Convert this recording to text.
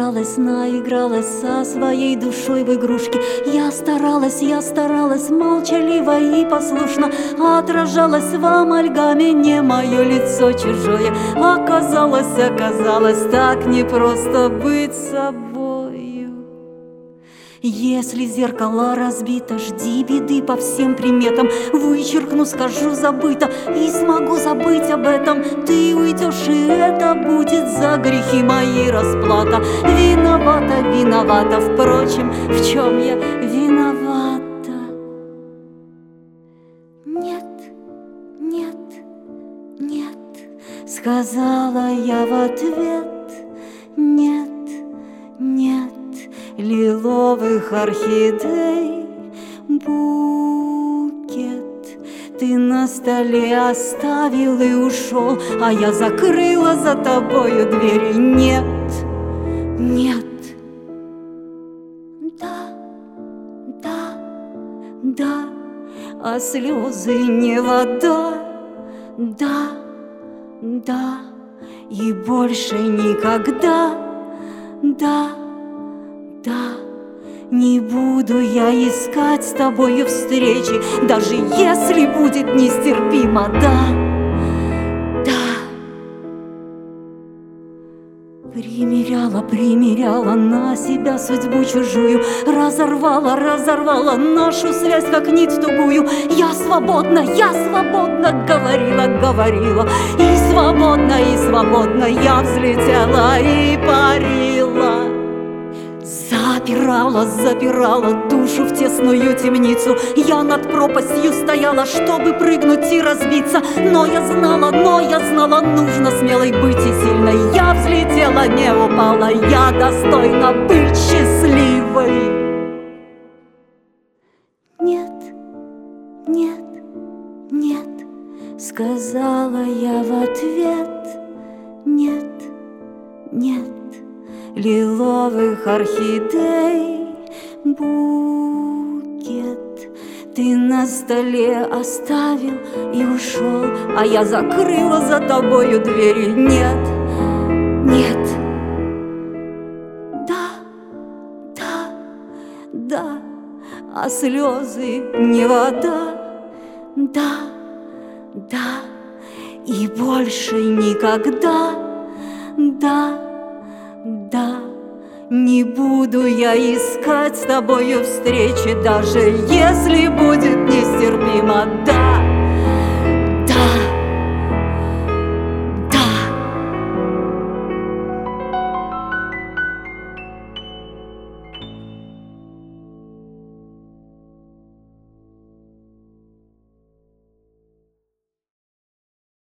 наигралась со своей душой в игрушки. Я старалась, молчаливо и послушно отражалась в амальгаме, не мое лицо чужое. Оказалось, так непросто быть собою. Если зеркало разбито, жди беды по всем приметам. Вычеркну, скажу забыто, и смогу забыть об этом. Ты уйдешь, и это будет за грехи мои расплата. Виновата, впрочем, в чем я виновата? Нет, сказала я в ответ. Нет, лиловых орхидей букет ты на столе оставил и ушел, а я закрыла за тобою двери. Нет, да, а слезы не вода. Да, и больше никогда. Да, не буду я искать с тобою встречи, даже если будет нестерпимо. Да, примеряла на себя судьбу чужую, разорвала нашу связь, как нить тугую. Я свободна, говорила, и свободно я взлетела и парила. Запирала душу в тесную темницу. Я над пропастью стояла, чтобы прыгнуть и разбиться. Но я знала, нужно смелой быть и сильной. Я взлетела, не упала, я достойна быть счастливой. Нет, сказала я в ответ. Нет, лиловых орхидей букет ты на столе оставил и ушел, а я закрыла за тобою двери. Нет, да, а слезы не вода. Да, и больше никогда. Да, не буду я искать с тобою встречи, даже если будет нестерпимо. Да.